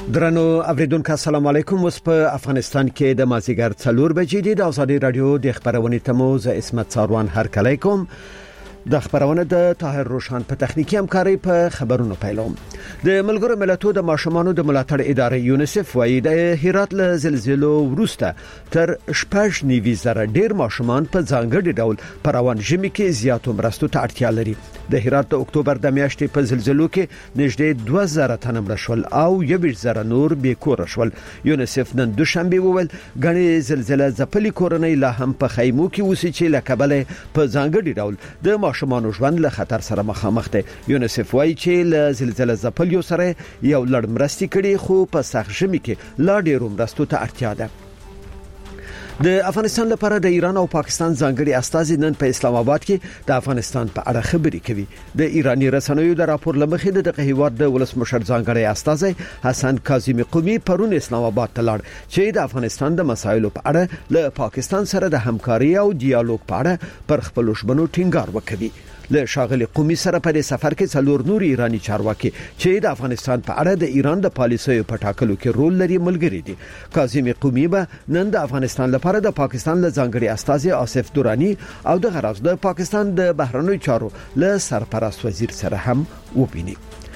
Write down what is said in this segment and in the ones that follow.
درنو اوریدونکو السلام علیکم. اوس په افغانستان کې د مازیګر 4 بجې د آزادي رادیو د خبرونې تموز اسمت ساروان هرکلی کوم. د خبرونه د طاهر روشان په تخنیکی همکاري په خبرونو پیلوم. د ملګرو ملتونو د ماشومانو د ملاتړ ادارې یونیسف وايي د هرات له زلزلو وروسته تر 9,000 ډیر ماشومان په ځانګړي ډول پر روان ژمي کې زیاتو مرستو ته اړتیا لري. د هرات د اکتوبر د میاشتې په زلزلو کې نږدې 2000 تنه مړه شول او 1,000 نور بې کور شول. یونیسف نن دوشنبه وویل غني زلزلہ ځپلي کورنۍ لا هم په خیمو کې اوسې چې لکبله په ځانګړي ډول د ماشومانو ژوند له خطر سره مخامخ دي. یونیسف وايي چې له زلزلہ ځپلو سره یو لړ مرستې کړي خو په سخت ژمي کې لا ډیرو مرستو ته اړتیا ده. د افغانستان لپاره د ایران او پاکستان ځانګړي استازي نن په اسلام آباد کې د افغانستان په اړه خبرې کوي. د ایرانی رسنیو د راپور لمخې د هیواد د ولسمشر ځانګړي استازي حسن کاظمی قومي پرون اسلام آباد ته لاړ چې د افغانستان د مسایلو په اړه له پاکستان سره د همکاري او ډیالوګ په اړه پر خپل شبنو ټینګار وکړي. له شاغلي قومي سره په سفر کې څلور نور ایرانی چارواکي چې د افغانستان په اړه د ایران د پالیسیو په ټاکلو کې رول لري ملګری دي. کاظمی قومي به نن د افغانستان لپاره د پاکستان له ځانګړي استازي آصف دورانی او د غرض د پاکستان د بهرنیو چارو له سرپرست وزیر سره هم وبیني.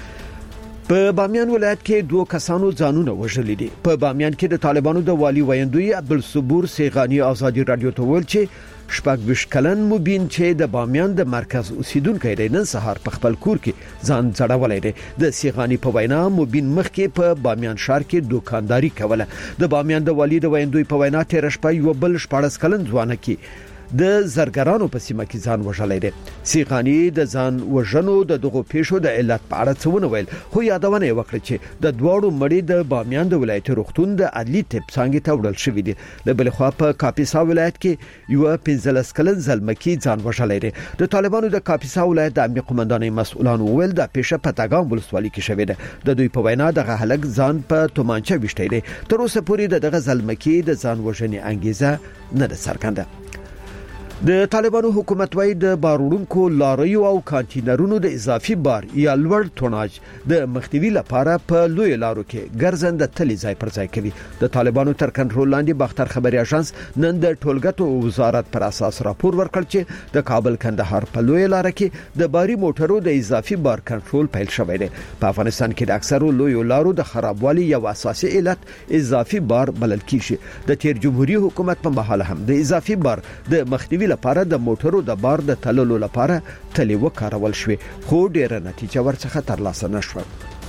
په بامیان ولایت کې 2 کسانو ځانونه وژلي دي. په بامیان کې د طالبانو د والی ویندوی عبدالصبور سیغانی آزادي رادیو ته ویل چې شپږ کلن مبین چې د بامیان د مرکز اوسیدونکو دی نن سهار په خپل کور کې ځان ځړولای دی. د سیغانی په وینا مبین مخکې په بامیان ښار کې دوکانداری کوله. د بامیان د والی د ویندوی په وینا تیر شپه یو بل 14 کلن ځوان کې د زرګرانو په سیمه کې ځان وژلای دی. سیغانی د ځان وژنو د دغه پیښو د علت په اړه څه ونه ویل خو یادونه وکړه چې د دوړو مړي د بامیان د ولایت روغتون د عدلی طب څنګه ته وړل شوې دي. د بل خوا په کاپیسا ولایت کې یو 15 کلن زلمکی ځان وژلای دی. د طالبانو د کاپیسا ولایت د امنیت قومندانۍ مسؤلان ویل د پیښه په تاګام ولسوالۍ کې شوې ده. د دوی په وینا دغه هلک ځان په تومانچه وشتي دی. تر اوسه پورې دغه زلمکی د ځان وژنې انګیزه نه ده څرګنده. د طالبانو حکومت وايي د بارونکو لاریو او کانټینرونو د اضافي بار یا لوړ ټوناج د مخنیوي لپاره په لوی لارو کې ګرځنده تلې ځای پر ځای کوي. د طالبانو تر کنټرول لاندې باختر خبري اژانس نن د ټولګټو وزارت پر اساس راپور ورکړ چې د کابل کندهار په لوی لار کې د باري موټرو د اضافي بار کنټرول پیل شوی دی. په افغانستان کې د اکثرو لوی لارو د خرابوالي یو اساسي علت اضافي بار بلل کیږي. د تیر جمهوریت حکومت په مهال هم د اضافي بار د مخنیوي لپاره د موټرو د بار د تللو لپاره تلې وکارول شوې خو ډیره نتیجه ورڅخه ترلاسه نشوه.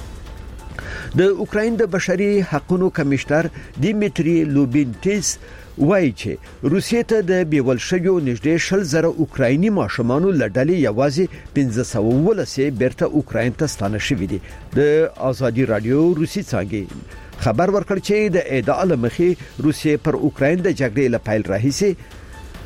د اوکراین د بشري حقوقو کمشنر دیمیتری لوبینټیس وایي چې روسیې ته د بیول شویو نږدې 20,000 اوکرایني ماشومانو لړلې یوازې 1519 بیرته اوکراین ته ستانه شوې دي. د آزادي رادیو روسي څنګه خبر ورکړ چې د ادعا لمخې روسیې پر اوکراین د جګړې لپاره راهیسي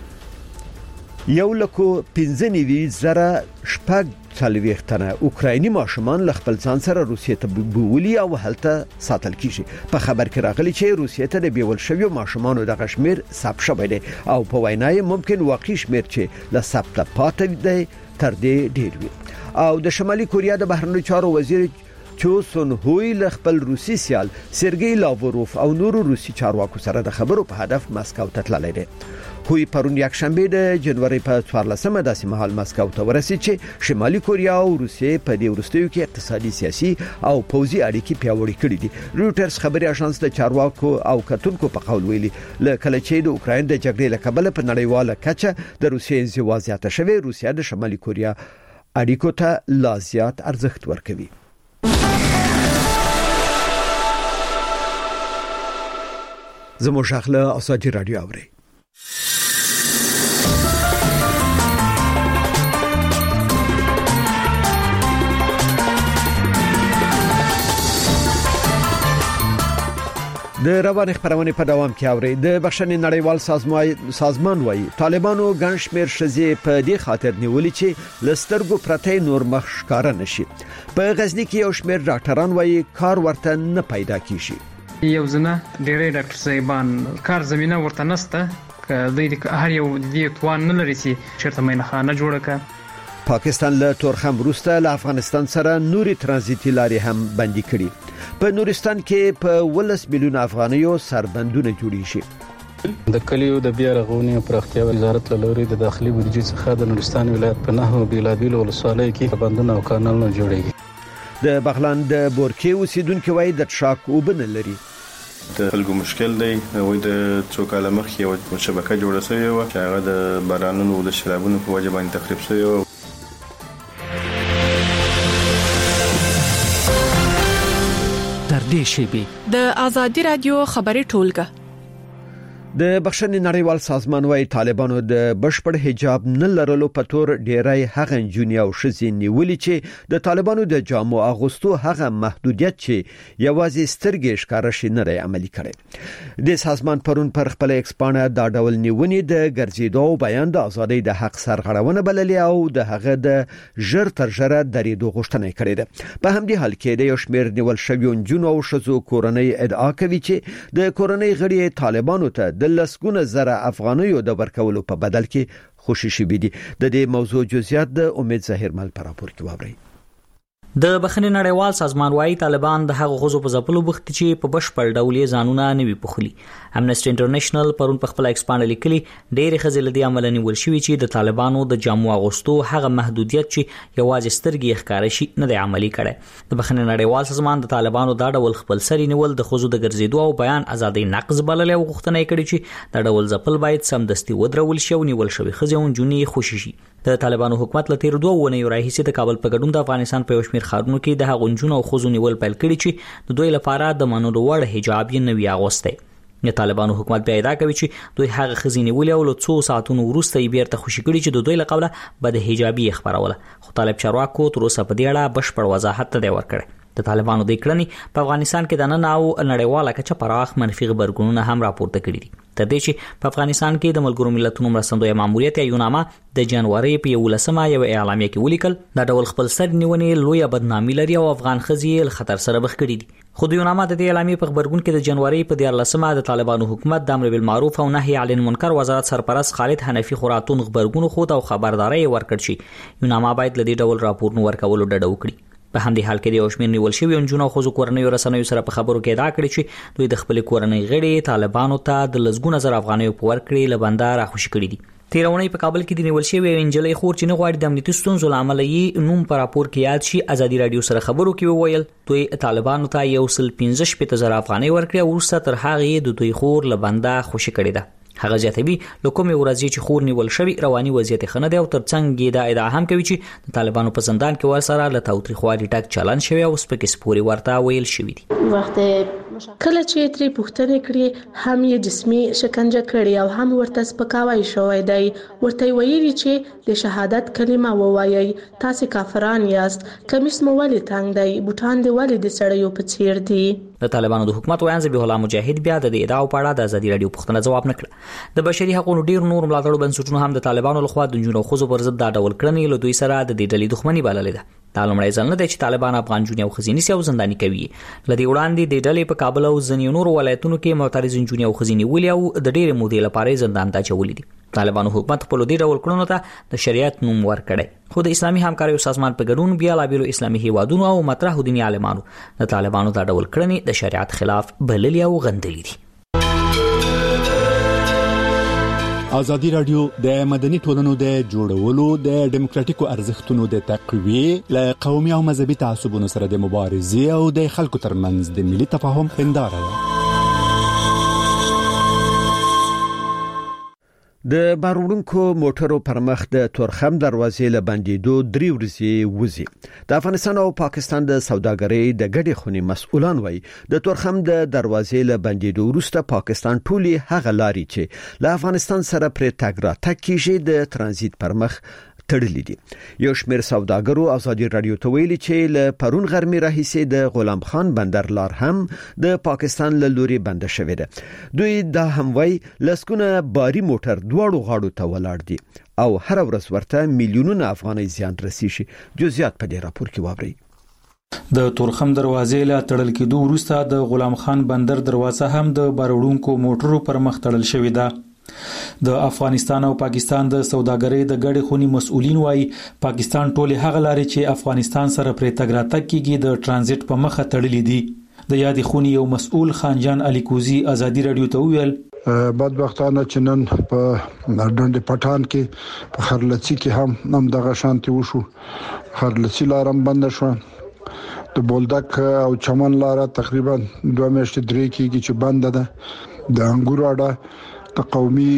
1,15,000 شپږ تنه اوکرایني ماشومان له خپل ځان سره روسیې ته بوولي او هلته ساتل کیږي. په خبر کې راغلي چې روسیې ته د بیول شویو ماشومانو د غشمیر ثبت شوی دی او په وینای ممکن واقعي شمیر چې له ثبت پاتې دی تر دې ډیر وي. او د شمالي کوریا د بهرنیو چارو وزیر چو سون هوی له خپل روسي سیال سرګی لاوروف او نورو روسي چارواکو سره د خبرو په هدف مسکو ته تللی دی. هوی پرون یک شنبه د جنوري په 14مه داسې مهال مسکو ته ورسید چې شمالي کوریا او روسیې په دې وروستیو کې اقتصادي سیاسي او پوځي اړیکې پیاوړې کړې دي. رويټرز خبري اژانس د چارواکو او کتونکو په قول ویلي لکه چې د اوکراین د جګړې لکبل په نړیواله کچه د روسیې انزوا زیاته شوه روسیا د شمالي کوریا اړیکو ته لا زیات ارزښت ورکوي. زموږ شغله آزادي رادیو اوري. د روان خبرونه په دوام کې اوري. د بخښنې نړیوال سازمان وايي طالبانو ګڼ شمېر ښځې په دې خاطر نیولې چې لسترګو پرته نور مخ ښکار نشي. په غزنی کې یو شمېر ډاکټران وايي کار ورته نه پیدا کیږي. یو ځنه ډېرې ډاکټر صاحبان کار زمينه ورته نسته د هر یو د توان نه لري چې چیرته مینخانه جوړه کړي. پاکستان له تورخم وروسته له افغانستان سره نوري ترانزیتي لارې هم بندي کړي. په نورستان کې په 10 میلیون افغانیو سربندونه جوړی شي. د کلیو د بیا رغونې او پراختیا وزارت له لوري د داخلي بودیجې څخه د نورستان ولایت په 9 بیلابیلو ولسوالیو کې بندونه او کانالونه جوړیږي. د بغلان د بورکې اوسیدونکو وایي د ټراک وبنه لري. د خلکو مشکل دی وای د څو کاله مخکې یو شبکه جوړه شوې و چې هغه د بارانونو او د شرابونو په وجه باندې تخریب شوی و. تر دې شی د آزادي رادیو خبري ټولګه د بخښنې نړیوال سازمان وايي طالبانو د بشپړ حجاب نه لرلو په تور ډیری هغه جونیا او شزي نیولې چې د طالبانو د جامو اغوستو هغه محدودیت چې یوازې سترګې ښکارا شي نه عملي کړي. د سازمان پرون پر خپل ایکسپانه دا ډول نیونې د ګرځېدو بیان د ازادۍ د حق سرغړونه بللې او د هغه د ژر تر ژره درېدو غوښتنه کړې ده. په همدې حال کې د یو شمېر نیول شوی جنونو او شزو کورنۍ ادعا کوي چې د کورنۍ غړي طالبانو ته د لسګونه زره افغانیو د ورکولو په بدل کې خوشي شوي دي. د دې موضوع جزئیات د امید ظاهر مل پر راپور کې واوري. د بخښنې نړیوال سازمان وايي طالبان د هغو غزو په ځپلو بوخت چې په بشپړ ډول یې ځانونه نه وي پخلي. امنیسټي انټرنیشنل پرون په خپل ایکسپانډ لیکلي ډېر خزل دي عمل نیول شوی چې د طالبانو د جامو اغوستو هغه محدودیت چې یوازې سترګې ښکار شي نه دی عملي کړي. د بخښنې نړیوال سازمان د طالبانو دا ډول خپل سری نیول د خزو د ګرځېدو او بیان ازادي نقض بلل او غوښتنه کړي چې دا ډول ځپل باید سمدستي ودرول شي او نیول شوی خزيون جونی خوشي شي. د طالبانو حکومت له تیر 2 ونیو راهیسې د کابل په ګډون د افغانستان په یو شمېر ښارونو کې د هغونجونو او خزو نیول پیل کړي چې د دوی لپاره د منلو وړ حجاب یې نوي اغوسته. د طالبانو حکومت بیا ادعا کوي چې دوی هغه خزینې ولې او له 2 ساعتونو وروسته یې بیرته خوشي کړي چې د دوی له قبله بد حجابي خبروله. خو طالب چارواکو تر اوسه په دې اړه بشپړ وضاحت نه ورکړي. د طالبانو د کړنې په افغانستان کې د نن او نړیواله کچه پراخ منفي خبرګونونه هم راپورته کړي دي. تر دې چې په افغانستان کې د ملګرو ملتونو مرستندوی ماموریت یا یوناما د جنوري په 11مه یو اعلامیه کې ولیکل دا ډول خپل سر نیونې لوی بدنامي لري او افغان خزي له خطر سره مخ کړي دي. خو د یوناما د دې اعلامیه په خبرګون کې د جنوري په 14مه د طالبانو حکومت د امر بالمعروف او نهي عن المنکر وزارت سرپرست خالد حنفي خوراتون خبرګون خو او خبرداري ورکړ چې یوناما باید له دې ډول راپورونو ورکولو ډډه وکړي. په همدې حال کې د یو شمېر نیول شوی جنونو خو کورنۍ رسنیو سره په خبرو کې ادعا کړې چې دوی د خپل کورنۍ غړي طالبانو ته د لسګونه زره افغانیو په ورکړې لبنده راخوشي کړي دي. تیرونی په کابل کې د نیول شوی انجلۍ خور چې نه غواړي د امنیتي ستونزو لامل یې نوم پر راپور کې یاد شي ازادي رادیو سره خبرو کې وویل دوی طالبانو ته 115 زره افغانۍ ورکړي او وروسته تر هغه د دوی خور لبنده خوشي کړي ده. هغه ځاتوي لکه ورځي چې خور نیول شوی رواني وضعیت خنه دی او ترڅنګ دا ادعا هم کوي چې د طالبانو په زندان کې ورسره له تاوتریخوالي ټاک چلن شوی او سپکې سپوري ورته ویل شوی دي. وخت کله چې تری پوښتنه کړي هم یې جسمي شکنجه کړي او هم ورته سپکاوی شوی دی. ورته ویلي چې د شهادت کلمه ووایي تاسو کافران یاست کمیس مو ولې تنګ دی بوټان دی ولې د سړیو په څیر دي. د طالبانو د حکومت وایي ذبیح الله مجاهد بیا د ادعا په اړه د ازادي رادیو پوښتنه جواب نکړه. د بشري حقوقو ډیر نور ملاتړو بنسټونو هم د طالبانو لخوا د جنونو خزو پر ضد دا ډول کړنې له دوی سره د دې ډلې دښمنی بللې ده. دا لومړی ځل نه دی چې طالبان افغان جونی او خزینی سي او زنداني کوي. لدی وړاندې د ډلې په کابل او ځینې نور ولایتونو کې معترض جونی او خزینی ولې او د ډېر مودې لپاره زندان ته چولې دي. طالبانو حکومت په لودي ډول کړنو ته د شریعت نوم ورکړي. خو د اسلامي همکاریو سازمان په ګډون بیا لا بیرو اسلامي هیوادونو او مطرح دیني عالمانو د طالبانو دا ډول کړنې د شریعت خلاف بللي او غندلې دي. ازادي رادیو د مدني ټولنو د جوړولو د ډیموکراتیکو ارزښتونو د تقویه ل قومي او مذهبي تعصبونو سره د مبارزې او د خلکو ترمنځ د ملي تفاهم هنداره ده. د بارونکو موټرو پر مخ د تورخم دروازې له بندیدو 3 ورځې وځي. د افغانستان او پاکستان د سوداګرۍ د ګډې خونې مسؤلان وایي د تورخم د دروازې له بندیدو وروسته پاکستان ټولي هغه لاري چې له افغانستان سره پر تګ را تګ کیږي د ترانزیت پر مخ تړلې دي. یو شمېر سوداګرو ازادي رادیو ته ویلي چې له پرون غرمې راهیسې د غلام خان بندر لار هم د پاکستان له لوري بند شوې ده. دوی دا هم وایي لسګونه باري موټر دواړو غاړو ته ولاړ دي او هر ورځ ورته میلیونونه افغانۍ زیان رسیږي. جزئیات په دې راپور کې واورئ. د تورخم دروازې له تړل کېدو وروسته د غلام خان بندر دروازه هم د بارونکو موټرو پر مخ تړل شوې ده. د افغانستان او پاکستان د سوداګرۍ د ګډې خونې مسؤلین وایي پاکستان ټولې هغه لارې چې افغانستان سره پرې تګ راتګ کیږي د ترانزیت په مخه تړلې دي. د یادې خونې یو مسؤل خانجان علي کوزي ازادي رادیو ته ویل بدبختانه چې نن په ډنډ پټان کې په خرلڅي کې هم دغه شانتي وشو. خرلڅي لارم بند شو، د بولدک او چمن لار تقریبا 2 میاشتې 3 کېږي چې بند ده. د انګورو اډه د قومي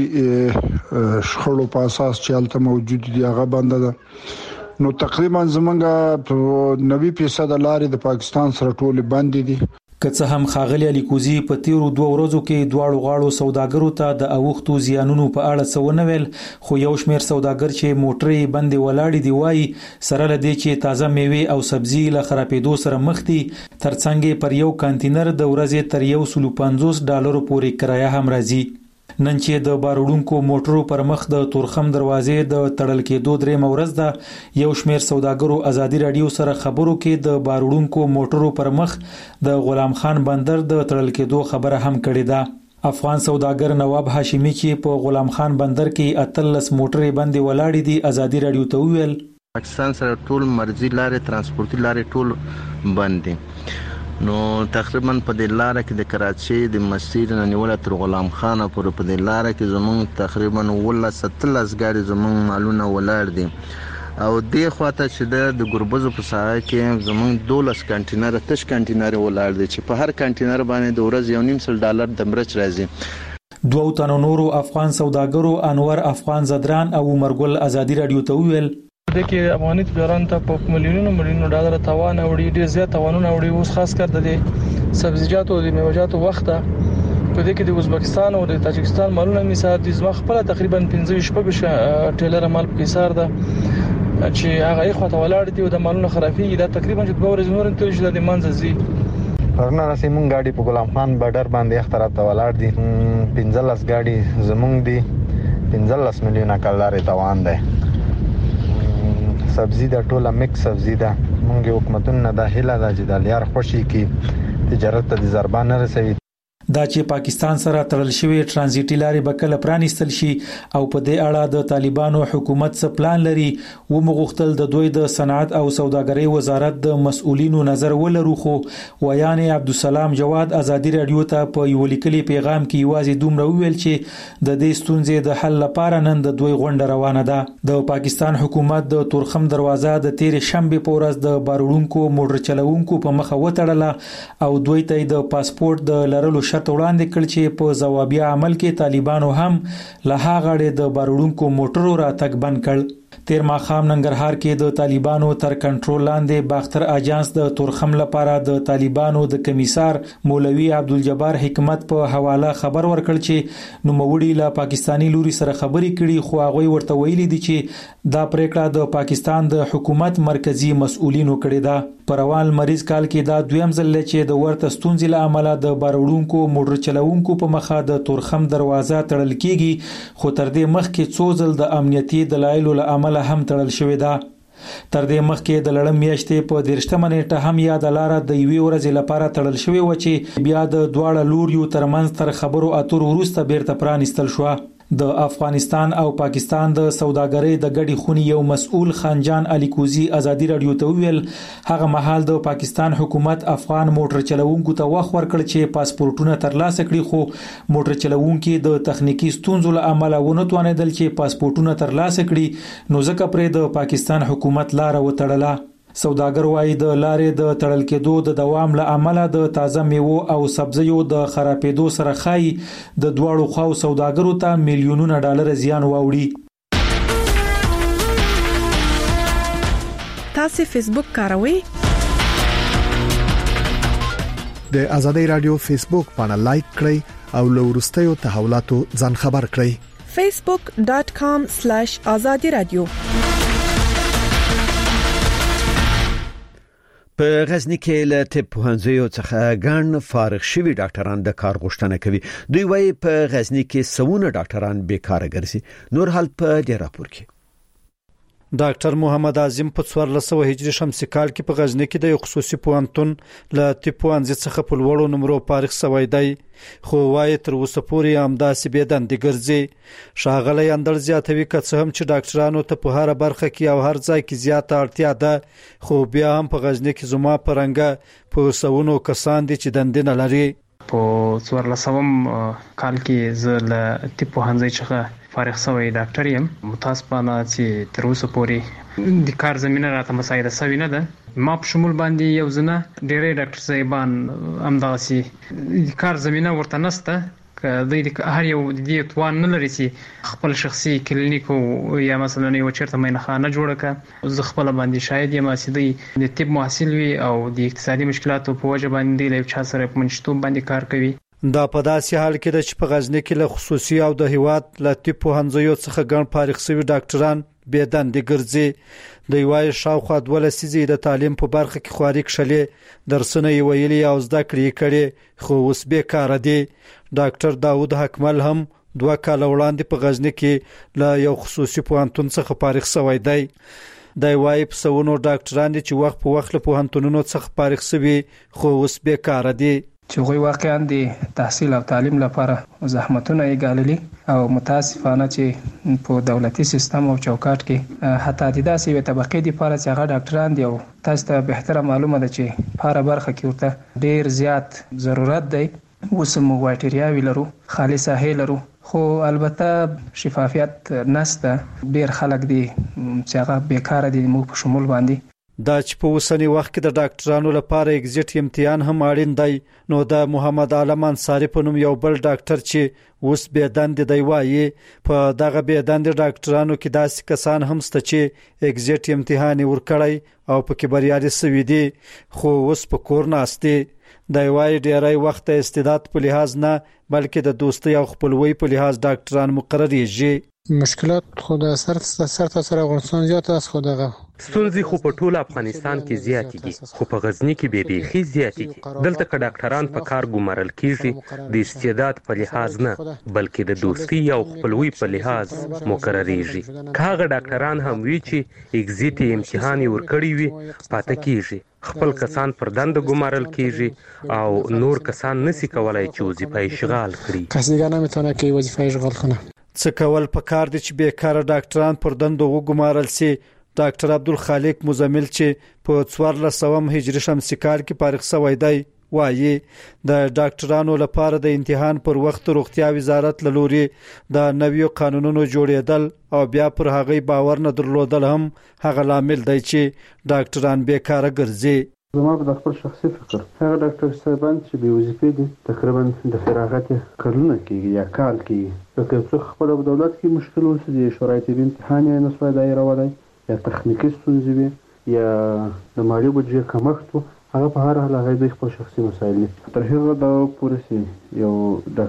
شخړو په اساس چې هلته موجود دي هغه بند ده. نو تقریبا زمونږ 90% لارې د پاکستان سره ټول بند دي. که څه هم ښاغلي علي کوزي په تیرو 2 ورځو کې دواړو غاړو سوداګرو ته د اوښتو زیانونو په اړه څه ونه ویل، خو یو شمېر سوداګر چې موټرې بندې ولاړې دي وایي سره له دې چې تازه میوې او سبزي له خرابېدو سره مخ دي، ترڅنګ پر یو کانټینر د ورځې تر $150 پورې کرایه هم راځي. نن چې د باروړونکو موټرو پر مخ د تورخم دروازې د تړل کېدو 3 ورځ ده، یو شمېر سوداګرو ازادي رادیو سره خبرو کې د باروړونکو موټرو پر مخ د غلام خان بندر د تړل کېدو خبره هم کړې ده. افغان سوداګر نواب هاشمي چې په غلام خان بندر کې 13 موټرې بندې ولاړې دي ازادي رادیو ته ویل پاکستان سره ټول مرزي لارې ترانسپورتي لارې ټول بند دي. نو تقریبا په دې لار کې د کراچۍ د مسیر نه نیول تر غلام خان پورې په دې لار کې زمونږ تقریبا 17 ګاډي زمونږ مالونه ولاړ دي. او دې خواته چې د ګربزو په ساحه کې زمونږ 12 کانټینر تش کانټینر ولاړ دي چې په هر کانټینر باندې د ورځ $1.5 د مرچ راځي. 2 تنو نورو افغان سوداګرو انور افغان زدران او عمرګل ازادي رادیو ته ویل د کې افغاني تجاران ته په ملیونونو ډالر تاوان اوړي، ډیر زیات تاوانونه اوړي. اوس خاص کر د سبزیجاتو او د میوه‌جاتو وخت په دې کې د ازبکستان او د تاجکستان مالونه مثال د زما خپل تقریبا 15 ټیلر مال په حساب ده چې هغه یې خواته ولاړ دي او د مالونو خرافي دا تقریبا چې 2 ورځې نور تل شي د منځ زی پرنا راسي مونږ ګاډي په غلام خان بارډر باندې اختراف ته ولاړ دي. 15 ګاډي زمونږ دي، 15 میلیونه کلارې توان ده. سبزی دا ټوله میکس سبزی ده. مونږ حکومتونه د هیله د جداليار خوشي کې تجارت ته ضربه نه رسوي. دا چې پاکستان سره تړل شوی ترانزیټي لارې به کله پرانیستل شي او په دې اړه د طالبانو حکومت څه پلان لري و مغختل د دوی د صنعت او سوداګرۍ وزارت د مسؤلینو نظر ولرو. خو ویان عبدالسلام جواد ازادي رادیو ته په یو لیکلي پیغام کې یوازې دومره ویل چې د دې ستونزې د حل لپاره نن د دوی غونډه روانه ده. د پاکستان حکومت د تورخم دروازه د تیر شنبه په ورځ د باروړونکو موټر چلوونکو په مخه وتړله او دوی ته د پاسپورت د لرلو وړاندې کړ چې په ځوابي عمل کې طالبانو هم له هغه د باروړونکو موټرو راتګ بند کړ. تیر ماښام ننګرهار کې د طالبانو تر کنټرول لاندې باختر اجانس د تورخم لپاره د طالبانو د کمیسار مولوی عبدالجبار حکمت په حواله خبر ورکړ چې نوموړي له پاکستانی لوري سره خبرې کړي، خو هغه ورته ویلي دي چې دا پریکړه د پاکستان د حکومت مرکزی مسؤلینو کړې ده. په روان مریض کال کې دا دویم ځل چې د ورته ستونزې له امله د باروړونکو موټر چلوونکو په مخه د تورخم دروازه تړل کیږي، خو تر دې مخکې څو ځل د امنیتي دلایلو له امله هم تړل شوې ده. تر دې مخکې د لړم میاشتې په 13 نیټه هم یاد لاره د یوې ورځې لپاره تړل شوې و چې بیا د دواړه لوریو ترمنځ تر خبرو اترو وروسته بیرته پرانیستل شو. د افغانستان او پاکستان د سوداګرۍ د ګډي خونې یو مسؤل خانجان علي کوزي ازادي رادیو ته ویل هغه مهال د پاکستان حکومت افغان موټر چلوونکو ته وخت ورکړ چې پاسپورتونه ترلاسه کړي، خو موټر چلوونکو د تخنیکی ستونزو له امله ونه توانیدل چې پاسپورتونه ترلاسه کړي، نو ځکه پرې د پاکستان حکومت لار وتړله. سوداګر وايي د لارې د تړل کېدو د دوام له امله د تازه میوو او سبزیو د خرابېدو سره خای د دواړو خواو سوداګرو ته میلیونونه ډالر زیان واوړي. تاسو فیسبوک کاروئ؟ د ازادي رادیو فیسبوک باندې لایک کړئ او له وروستیو تحولاتو ځان خبر کړئ. facebook.com/azadi radio. په غزنی کې له طب پوهنځیو څخه ګڼ فارغ شوي ډاکټران د کار غوښتنه کوي. دوی وايي په غزنی کې سونه ډاکټران بیکاره ګرځي. نور حال په دې راپور کې ډاکټر محمد اعظم په 1400 هجری شمسي کال کې په غزنی کې د یو خصوصي پوهنتون له طب پوهنځي څخه په لوړو نمرو فارغ شوی دی، خو وايي تر اوسه پورې همداسې بې دندې ګرځي. ښاغلی اندړ زیاتوي که څه هم چې ډاکټرانو ته په هر برخه کې او هر ځای کې زیاته اړتیا ده، خو بیا هم په غزنی کې زما په رنګه په سونو کسان دي چې دندې نه لري. په 1400 کال کې زه له طب پوهنځي څخه فارغ شوی ډاکټر یم. متاسفانه چې تر اوسه پورې د کار زمينه راته مساعده شوی نه ده. ما په شمول باندې یو ځنه ډېرې ډاکټر صاحبان همداسې کار زمينه ورته نشته، که هر یو د توان نه لري چې خپل شخصي کلینیک یا مثلا یو چیرته مینخانه جوړه کړي. زه خپل باندې شاید یم چې د طب محصل وي او د اقتصادي مشکلاتو په وجه باندې له چا سره په منشتوب باندې کار کوي. دا په داسې حال کې ده چې په غزنی کې له خصوصي او د هیواد له طب پوهنځیو څخه ګڼ فارغ شوي ډاکټران بې دندې ګرځي. د یوای شاوخوا 12 لسیزې د تعلیم په برخه کې خواري کړلې، درسونه یې ویلي او زده کړې کړې، خو اوس بیکاره دي. ډاکټر داوود حکمل هم 2 کال وړاندې په غزنی کې له یو خصوصي پوهنتون څخه فارغ شوی دی. د یوای په سونو ډاکټران دي چې وخت په وخت له پوهنتونونو څخه فارغ شوي، خو اوس بیکاره دي. چې غوي واقعا د تحصیل او تعلیم لپاره زحمتونه یې ګاللي او متاسفانه چې په دولتي سیستم او چوکاټ کې حتی د داسې یو طبقې لپاره چې هغه ډاکټران دي او تاسو ته بهتره معلومه ده چې په هر برخه کې ورته ډیر زیات ضرورت دی. اوس موږ وایټریاوي لرو، خالي ساحې لرو، خو البته شفافیت نشته. ډیر خلک دي چې هغه بیکاره دي موږ په شمول باندې. دا چې په اوسنی وخت کې د ډاکټرانو لپاره ایگزیټ امتحان هم اړین دی، نو د محمد عالم انصاری په نوم یو بل ډاکټر چې اوس بې دندې دی وایي په دغه بې دندې ډاکټرانو کې داسې کسان هم شته چې ایگزیټ امتحان ورکړی او په کې بریالي شوي دي، خو اوس په کور ناست دي. د یوای ډیری وخت د استعداد په لحاظ نه بلکې د دوستۍ او خپلوۍ په لحاظ ډاکټران مقرریږي. مشکلات خو د سر تاسو افغانستان زیات اس خو دغه ستونزې خو په ټول افغانستان کې زیات دي، خو په غزنی کې به بیخي زیات دي. دلته که ډاکټران په کار ګمارل کیږي د استعداد په لحاظ نه بلکې د دوستۍ او خپلوۍ په لحاظ مقرریږي. که هغه ډاکټران هم وي چې ایگزیټ امتحان ورکړي وي پاتې کیږي، خپل کسان پر دنده ګمارل کیږي او نور کسان نسی کولای چې وظیفه اشغال کړي. کس دیگه نمیتونه که وظیفه اشغال کنه. څه کول پکار دي چې بیکاره ډاکټران پر دندو وګمارل سي. ډاکټر عبدالخالق مزمل چې په 1400 هجری شمسي کال کې فارغ شوی دی وایي د ډاکټرانو لپاره د امتحان پر وخت روغتیا وزارت له لوري د نویو قانونونو جوړېدل او بیا پر هغه باور نه درلودل هم هغه لامل دی چې ډاکټران بیکاره ګرځي. زما په خپل شخصي فکر هغه ډاکټر صاحبان چې به وظیفې دي تقریبا د فراغت کلونه کېږي یا کال کېږي، که څوک خپل په دولت کې مشکل ولري، شورای طبي امتحان یې نه سوای دایرولی یا تخنیکي ستونزې وي یا د مالي بودجې کمښت و، هغه په هر حال هغه د خپل شخصي مسایل دي. تر هغه دا پورې یو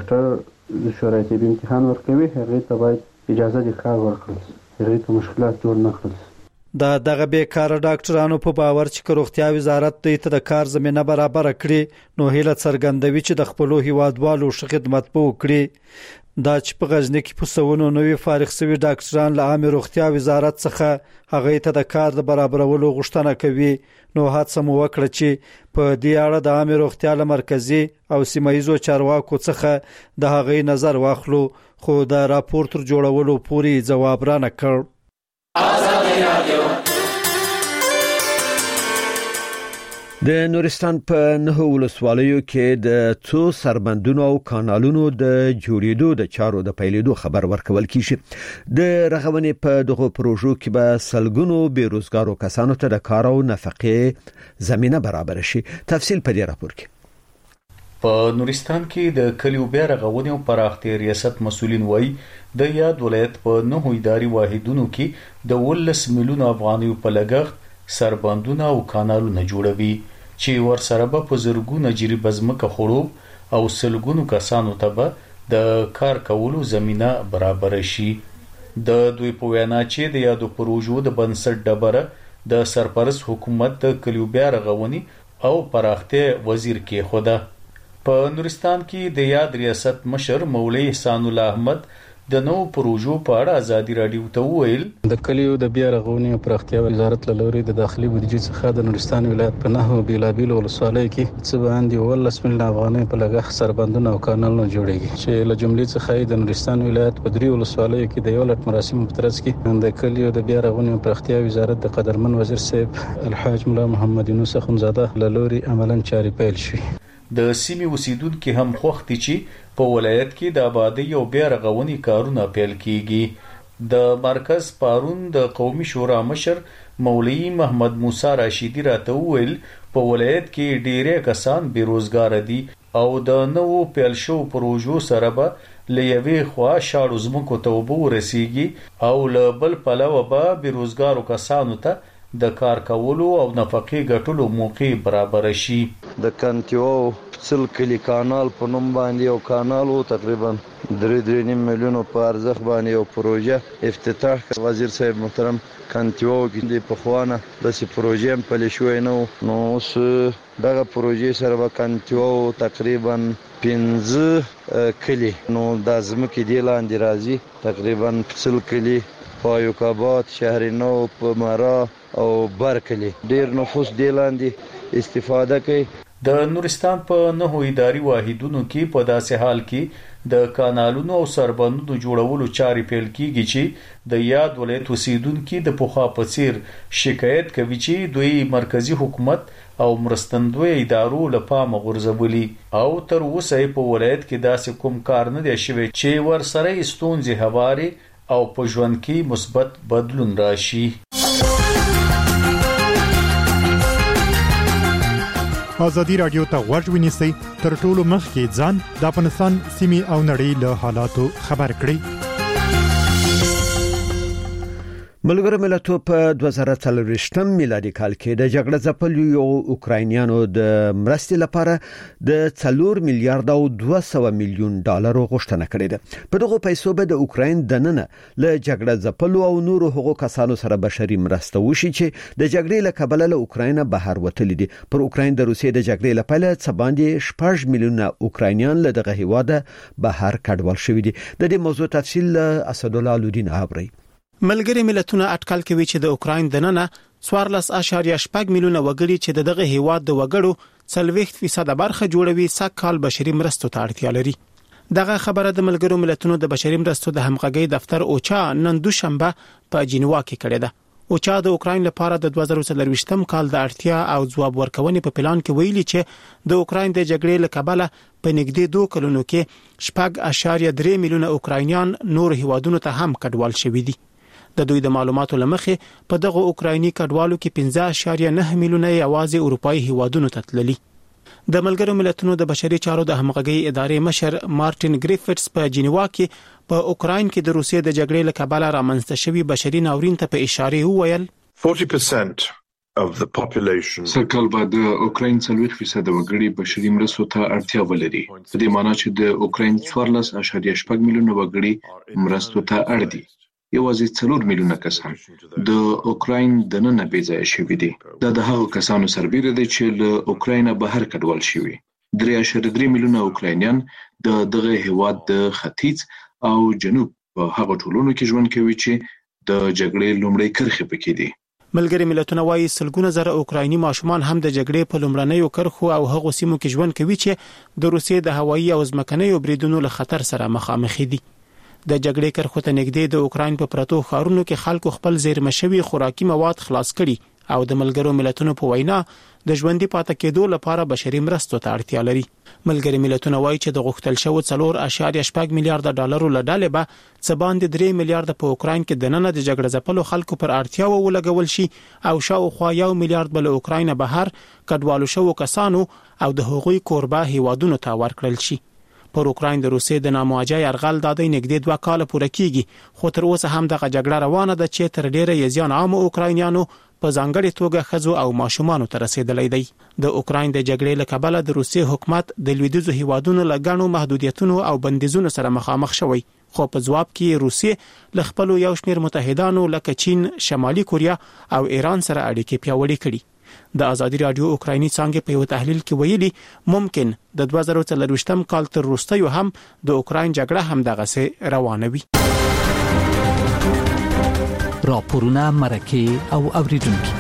ډاکټر د شورای طبي امتحان ورکوي هغه ته باید اجازه د کار ورکړل، هغه ته مشکلات جوړ نه کړل. دغه بیکاره ډاکټرانو په باور چې روغتیا وزارت دوی ته د کار زمينه برابر کړي نو هیله څرګندوي چې د خپلو هیوادوالو ښه خدمت وکړي. دا چې په غزنی کې په سونو نوې فارغ شوي ډاکټران له عامه روغتیا وزارت څخه هغه ته د کار د برابرولو غوښتنه کوي، نو هڅه مو وکړه چې په دې اړه د عامه روغتیا له مرکزي او سیمایي چارواکو څخه د هغه نظر واخلو، خو د راپور تر جوړولو پورې جواب را نه کړ. د نورستان په 9 ولسوالیو کې د څو سربندونو او کانالونو د جوړېدو د چارو د پیلېدو خبر ورکول کیږي. د رغونې په دغه پروژو کې به سلګونو بیروزګارو کسانو ته د کار او نفقې زمينه برابر شي. تفصیل په دې راپور کې. په نورستان کې د کلیو بیا رغونې او پراختیا ریاست مسؤلین وایي د یاد ولایت په 9 اداري واحدونو کې د 10 میلیون افغانیو په لګښت سربندونه او کانالونه جوړوي چې ورسره به په زرګونو جری بزمکه خړوب او سلګونو کسانو ته به د کار کولو زمينه برابر شي. د دوی په وینا چې د یادو پروژو د بنسټ ډبره د سرپرست حکومت د کلیو بیا رغونې او پراختیا وزیر کې خوده. په نورستان کې د یاد ریاست مشر مولوی احسان الله احمد د نوو پروژو په اړه ازادي رادیو ته وویل د کلیو د بیا رغونې او پراختیا وزارت له لوري د داخلي بودیجې څخه د نورستان ولایت په نحو بیلابیل ولسوالۍ کې څه باندې 10 میلیون افغانۍ په لګښت سربندونه او کانالونه جوړیږي چې له جملې څخه د نورستان ولایت په 3 ولسوالیو کې د یو لټ مراسم په ترڅ کې د کلیو د بیا رغونې او پراختیا وزارت د قدرمن وزیر صاحب الحاج مولا محمد یونس اخونزاده له لوري عملاً چاري پیل شوې. د سیمې اوسیدونکو هم خوښ دي چې په ولایت کې د آبادی او بیا رغونې کارونه پیل کیږي. د مرکز پارون د قومي شورا مشر مولوی محمد موسی راشدی راته وویل په ولایت کې ډیره کسان بیروزګار دي او د نوو پیل شو پروژو سره به لېوي خوا شاړو زمکو ته ورسیږي او له بل پلوه به بیروزګارو کسانو ته د کار کولو او نفقې ګټلو موقع برابر شي. د کنتیو څل کلی کانال په نوم باندې یو کانال وو تقریبا 3.5 میلیون په ارزښت باندې یو پروژه افتتاح وزیر صاحب محترم کنتیو کې په خوانه د سی پروژې په لښوي نو اوس دغه پروژې سره به کنتیو تقریبا 15 کلی نو د ازمکه دی لاندې راځي تقریبا 10 کلی پایوکابات شهر نو په مرا او برکلی ډیر نفوس دی لاندې استفاده کوي. د نورستان په 9 اداري واحدونو کې په داسې حال کې د کانالونو او سربندونو جوړولو چارې پیل کیږي چې د یاد ولایت اوسیدونکو د پوخا په څیر شکایت کوي چې دوی مرکزی حکومت او مرستندوی ادارو له پامه غورځولي او تر اوسه په ولایت کې داسې کوم کار نه دی شوی چې ورسره ستونزې هواري او په ژوند کې مثبت بدلون راشي. ازادي رادیو ته غوږ ونیسئ تر ټولو مخکې ځان د افغانستان سیمې او نړۍ له حالاتو خبر کړئ. ملګرو ملتونو په 2023 میلادي کال کې د جګړې ځپلو اوکراینیانو د مرستې لپاره د 4 میلیارډ او 200 میلیون ډالر غوښتنه کړې ده. په دغه پیسو به د اوکراین دننه له جګړې ځپلو او نورو حقوقو کسانو سره بشري مرسته وشي چې د جګړې له کبله له اوکراین بهر وتلي دي. پر اوکراین د روسیې د جګړې لپاره څه باندې 4 میلیونه اوکراینیان له دغه هیواده بهر کډوال شوي دي. د دې موضوع تفصیل اسدالله الدین ابری. ملګری ملتونه اټکل کوي چې د اوکراین دننه 14.8 میلیونه وګړي چې دغه هیواد د وګړو 40% برخه جوړوي سږ کال بشري مرستو ته اړتیا لري. دغه خبره د ملګرو ملتونو د بشري مرستو د همغږي دفتر اوچا نن دوشنبه په جنیوا کې کړې ده. اوچا د اوکراین لپاره د 2023 کال د اړتیا او ځواب ورکونې په پلان کې ویلي چې د اوکراین د جګړې له کبله په نږدې 2 کلونو کې 8.3 میلیونه اوکراینیان نور هیوادونو ته هم کډوال شوي دي. د دوی د معلوماتو لمخې په دغه اوکرایني کډوالو کې 15.9 میلیونه یوازې اروپאי هیوادونو ته تللي. د ملګرو ملتونو د بشري چارو د همغږي ادارې مشر مارټین ګریفټس په جنیوا کې په اوکراین کې د روسیې د جګړې له کبله رامنځته شوی بشري ناورین ته په اشاره وویل 40% of the population سرکل به د اوکراین 40% وګړي بشري مرستو ته اړتیا ولري. په دې معنی چې د اوکراین 14.8 میلیونه وګړي مرستو ته اړ دي. یوازې 4 میلیونه کسان د اوکراین دننه بیځای شوي دي. دا د هغو کسانو سربېره دي چې له اوکراینه بهر کډوال شوي. 3.3 میلیونه اوکراینیان د دغه هیواد د ختیځ او جنوب په هغو ټولونو کې ژوند کوي چې د جګړې لومړی کرښې پکې دي. ملګری ملتونه وايي سلګونه زره اوکرایني ماشومان هم د جګړې په لومړنیو کرښو او هغو سیمو کې ژوند کوي چې د روسیې د هوایي او ځمکنیو بریدونو له خطر سره مخامخ دي. د جګړې کرښو ته نږدې د اوکراین په پرتو ښارونو کې خلکو خپل زیرمه شوي خوراکي مواد خلاص کړي او د ملګرو ملتونو په وینا د ژوندۍ پاتې کېدو لپاره بشري مرستو ته اړتیا لري. ملګری ملتونه وایي چې د غوښتل شوی 4.8 میلیارډ ډالرو له ډالې به څه باندې 3 میلیارډ په اوکراین کې دننه د جګړې ځپلو خلکو پر اړتیا ولګول شي او شاوخوا 1 میلیارډ بل اوکراین بهر کډوالو شوو کسانو او د هغوی کوربه هیوادونو ته ورکړل شي. پر اوکراین د روسیې د نامواجه يرغل د دې نږدې 2 کال پوره کیږي خو تر اوسه هم دغه جګړه روانه ده چې تر ډیره یې ځان عام اوکراینیانو په ځانګړي توګه خزو او ماشومان ته رسیدلې دي. د اوکراین د جګړې له کبله د روسیې حکومت د لویدیځو هیوادونو لګڼو محدودیتونو او بندیزونو سره مخامخ شوی خو په جواب کې روسیې ل خپل یو شمېر متحدانو لکه چین، شمالي کوریا او ایران سره اړیکې پیاوړې کړې. د ازادي رادیو اوکرایني څنګه په یو تحلیل کې ویلي ممکن د 2024 کال تر وروستیو هم د اوکراین جګړه هم دغه سه روانه وي. راپورونه مرکه او اوریدونکو.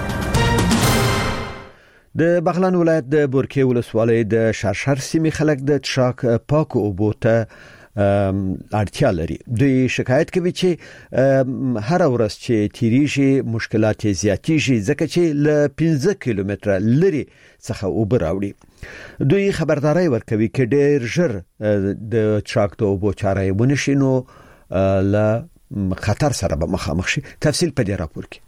د بغلان ولایت د بورکې ولسوالۍ د شرشر سیمې خلک د څښاک پاکو اوبو ته اړتیا لري. دوی شکایت کوي چې هر ورځ چې تیریږي مشکلات زیاتېږي ځکه چې له 15 کیلومتر لري څخه اوبه راوړي. دوی خبرداري ورکوي چې ډېر ژر د څښاک اوبو چاره ونشي نو له خطر سره به مخامخ شي. تفصیل په دې راپور کې.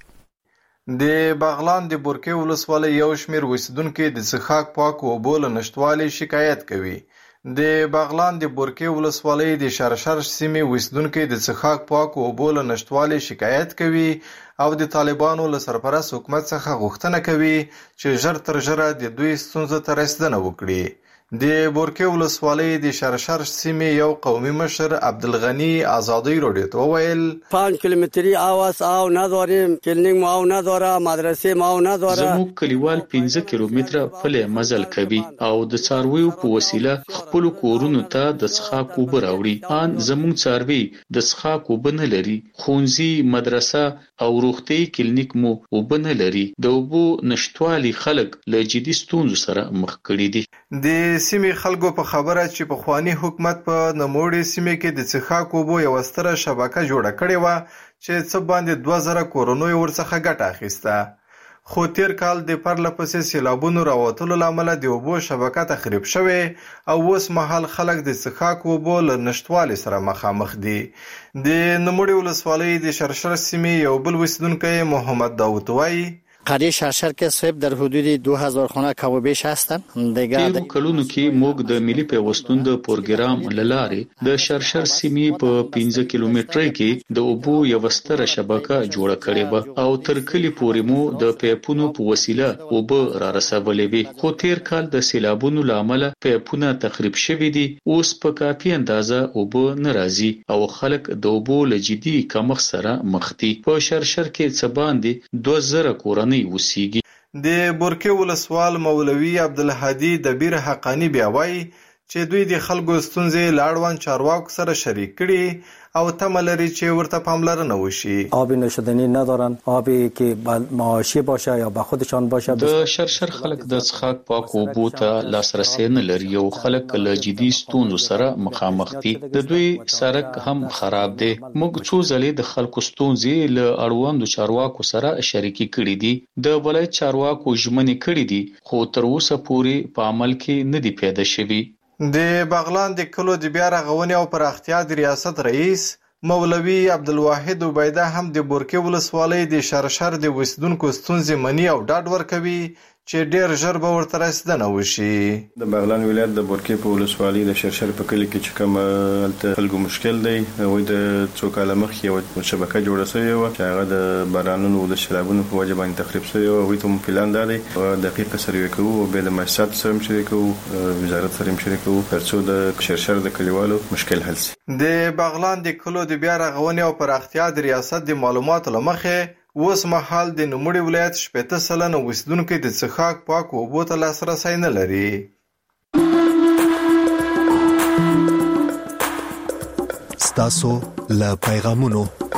د بغلان د بورکې ولسوالۍ یو شمېر اوسیدونکو د څښاک پاکو اوبو له نشټوالي شکایت کوي. د بغلان د بورکې ولسوالۍ د شرشر سیمې اوسیدونکو د څښاک پاکو اوبو له نشټوالي شکایت کوي او د طالبانو له سرپرست حکومت څخه غوښتنه کوي چې ژر تر ژره د دوی ستونزو ته رسیدنه وکړي. د بورکې ولسوالۍ د شرشر سیمې یو قومي مشر عبدالغنی آزادی رادیو ته وویل 5 کیلومتری آواز او نداریم، کلینیک ما او نداره، مدرسې ما او نداره. زموږ کلیوال 15 کیلومتره پله مزل کوي او د څارویو په وسیله خپل کورونو ته د څښاک اوبه راوړي. ان زموږ څاروي د څښاک اوبه نه لري. ښوونځي، مدرسه او روغتي کلینیک مو اوبه نه لري. د اوبو نشټوالي خلک له جدي ستونزو سره مخ کړي دي. د سیمې خلکو په خبره چې په خواني حکومت په نموړي سیمې کې د څښاک اوبو یو ستره شبکه جوړه کړې و چې څه باندې 2000 کورونو ورڅخه ګټه اخیسته. خو تیر کال د پرله پسې سیلابونو راوتلو لامل د اوبو شبکه تخریب شوه او اوس مهال خلک د څښاک اوبو له نشټوالي سره مخامخ دي. د نموړي ولسوالۍ د شرشر سیمې یو بل اوسیدونکی محمد داوود وایي قریه شرشر که صاحب در حدود 2000 خانه کم و بیش هستن. دیگه کلونو کې موږ د ملي پیوستون د پروګرام لاره د شرشر سیمې په 15 کیلومتر کې د اوبو یو ستره شبکه جوړه کړې و او تر کلی پورې مو د پیپونو په وسیله اوبه را رسولې وي. خو تیر کال د سیلابونو لامل پیپونه تخریب شوي دي. اوس په کافي اندازه اوبه ناراضي او خلک د اوبو له جدي کمښت سره مخ دي. په شرشر کې څه باندې 2000 کورونه وسیږي. د بورکې ولسوال مولوي عبدالهادي دبیر حقانی بیا وایي چې دوی د خلکو ستونزې له اړوند چارواکو سره شریک کړي او تمه لري چې ورته پاملرنه وشي. آب نوشیدنی ندارن، آبی که معاشی باشه یا به خودشان باشه. د شرشر خلک د څښاک پاکو اوبو ته لاسرسی نه لري او خلک له جدي ستونزو سره مخامخ دي. د دوی سړک هم خراب دی. موږ څو ځلې د خلکو ستونزې له اړوندو چارواکو سره شریکي کړې دي. د ولایت چارواکو ژمنې کړې دي خو تر اوسه پورې په عمل کې نه دي پیدا شوي. د بغلان د کلو د بیا رغونې او پراختیا د ریاست رئیس مولوي عبدالواحد عبیده هم د بورکې ولسوالۍ د شرشر د اوسیدونکو ستونزې مني او ډاډ ورکوي چې ډېر ژر به ورته رسیدنه وشي. د بغلان ولایت د بورکې په ولسوالۍ د شرشر په کلي کې چې کوم خلکو مشکل دی وای د څو کاله مخکې یو شبکه جوړه شوې و چې هغه د بارانونو او د سیلابونو په وجه باندې تخریب شوې و. وای ته مو پلان دی دقیق سروې کوو او به د مؤسسات سره شریک کوو، وزارت سره شریک کوو ترڅو د شرشر د کلیوالو مشکل حل شي. د بغلان د کلو د بیا رغونې او پراختیا د ریاست د معلوماتو لمخې اوس مهال د نوموړي ولایت 80% اوسیدونکو د څښاک پاکو اوبو ته لاسرسی نه لري. ستاسو له پیغامونو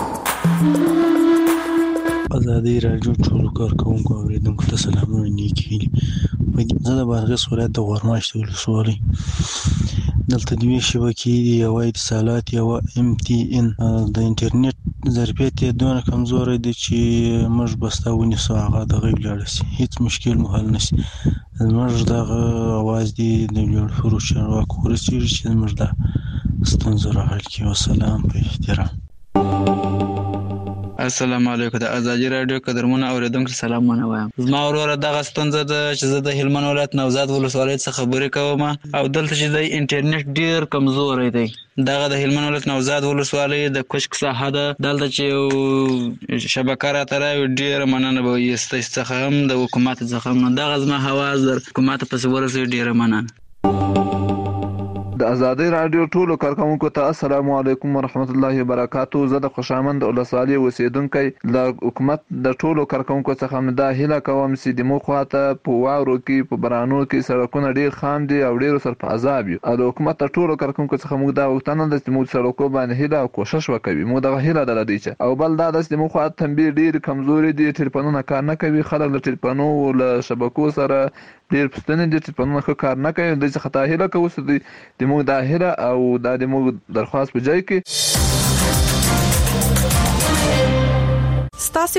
ازادي راډیو ټول کارکونکو اوریدونکو ته سلامونه نیکی. زه د بادغیس ولایت د غورماشت ولسوالۍ دلته د وی شبکې یو اتصالات یو MTN د انټرنیټ ظرفیت یې دونه کمزوري دی چې موږ بسته ونیسو هغه د غیب لاړ شي هیڅ مشکل مو حل نشي. موږ دغه اواز دی د لوړ فروش چارواکو ورسېږي چې موږ د ستونزو را حل کړي. والسلام په احترام. السلام علیکم. د ازادي راډیو قدرمنو اوریدونکو سلامونه وایم. زما وروره دغه ستونزه ده چې زه د هلمند ولایت نوزاد ولسوالۍ څخه خبرې کوم او دلته چې د انټرنیټ ډیر کمزوري دی. دغه د هلمند ولایت نوزاد ولسوالۍ د کوشک ساحه ده. دلته چې شبکه راته راوي ډیر مننه به یې څخه هم د حکومت څخه هم دغه زما حواس د حکومت په ورسې ډیر مننه. د د ازادي رادیو ټولو کارکونکو ته السلام علیکم ورحمت الله وبرکاتو. زه د خوشامند ولسوالۍ اوسیدونکو د حکومت د ټولو کارکونکو څخه مدا هیله کوم چې د مخاطه په واورو کې په برانو کې سړکونه ډیر خام دي او ډیر سر په عذاب یو. د حکومت ته ټولو کارکونکو څخه موږ دا وغوښتنه ده چې موږ سړکو باندې هیله او کوشش وکړو. موږ د هیله درلودي چې او بل دا د مخاطه تنبیه ډیر کمزوري دي، ټلیفونونه کار نه کوي، خلک له ټلیفونو او له شبکو سره ډیر پښتنې دي چې په نوخه کار نه کوي. د څه خطا هیله کوي د موږ د هیله او د موږ درخواست په ځای کې